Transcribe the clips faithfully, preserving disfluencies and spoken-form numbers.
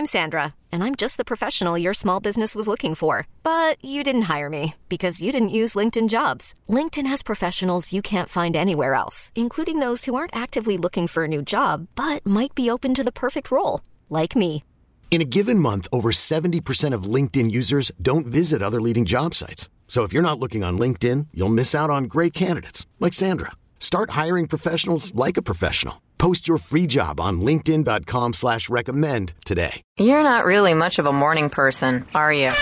I'm Sandra, and I'm just the professional your small business was looking for. But you didn't hire me because you didn't use LinkedIn Jobs. LinkedIn has professionals you can't find anywhere else, including those who aren't actively looking for a new job, but might be open to the perfect role, like me. In a given month, over seventy percent of LinkedIn users don't visit other leading job sites. So if you're not looking on LinkedIn, you'll miss out on great candidates like Sandra. Start hiring professionals like a professional. Post your free job on linkedin.com slash recommend today. You're not really much of a morning person, are you?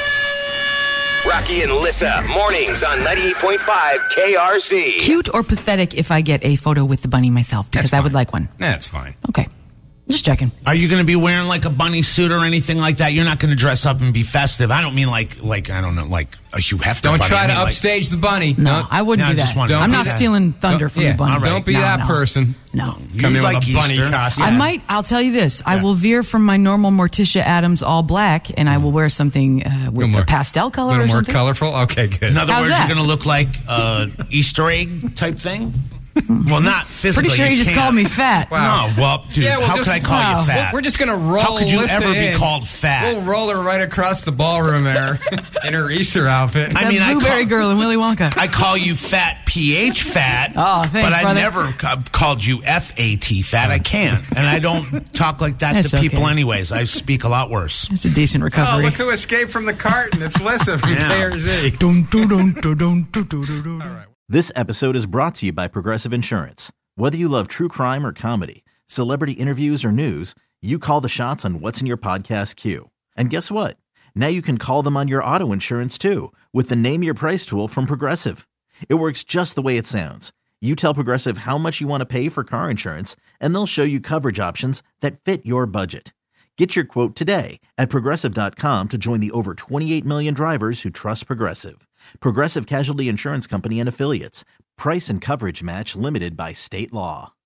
Rocky and Lissa, mornings on ninety-eight point five K R Z. Cute or pathetic if I get a photo with the bunny myself, because I would like one. That's fine. Okay. Just checking. Are you going to be wearing like a bunny suit or anything like that? You're not going to dress up and be festive. I don't mean like, like I don't know, like a Hugh Hefner Don't bunny. try I to mean, upstage like, the bunny. No, I wouldn't No, do I just that. wanted to I'm do not that. stealing thunder Don't- from yeah, the bunny. all right. Don't be No, that no. person. No. You Come in like with a bunny Easter. costume. I might, I'll tell you this. I Yeah. will veer from my normal Morticia Adams all black, and I will wear something uh, with more- a pastel color A little or more something. colorful? Okay, good. In other How's words, that? you're going to look like uh, Easter egg type thing? Well, not physically. Pretty sure you, just can't. called me fat. Wow. No, well, dude, Yeah, well, how just- could I call wow. you fat? We're just going to roll How could you Lissa ever be in. called fat? We'll roll her right across the ballroom there in her Easter outfit. I That mean, I blueberry call- girl in Willy Wonka. I call you fat P H fat. Oh, thanks, But I brother. never ca- called you F A T fat. I can't. And I don't talk like that That's to people okay. anyways. I speak a lot worse. It's a decent Oh, recovery. look who escaped from the carton. It's Lissa from Yeah. K R Z. Dun, dun, dun, dun, dun, dun, dun, dun, dun. This episode is brought to you by Progressive Insurance. Whether you love true crime or comedy, celebrity interviews or news, you call the shots on what's in your podcast queue. And guess what? Now you can call them on your auto insurance too with the Name Your Price tool from Progressive. It works just the way it sounds. You tell Progressive how much you want to pay for car insurance, and they'll show you coverage options that fit your budget. Get your quote today at Progressive dot com to join the over twenty-eight million drivers who trust Progressive. Progressive Casualty Insurance Company and Affiliates. Price and coverage match limited by state law.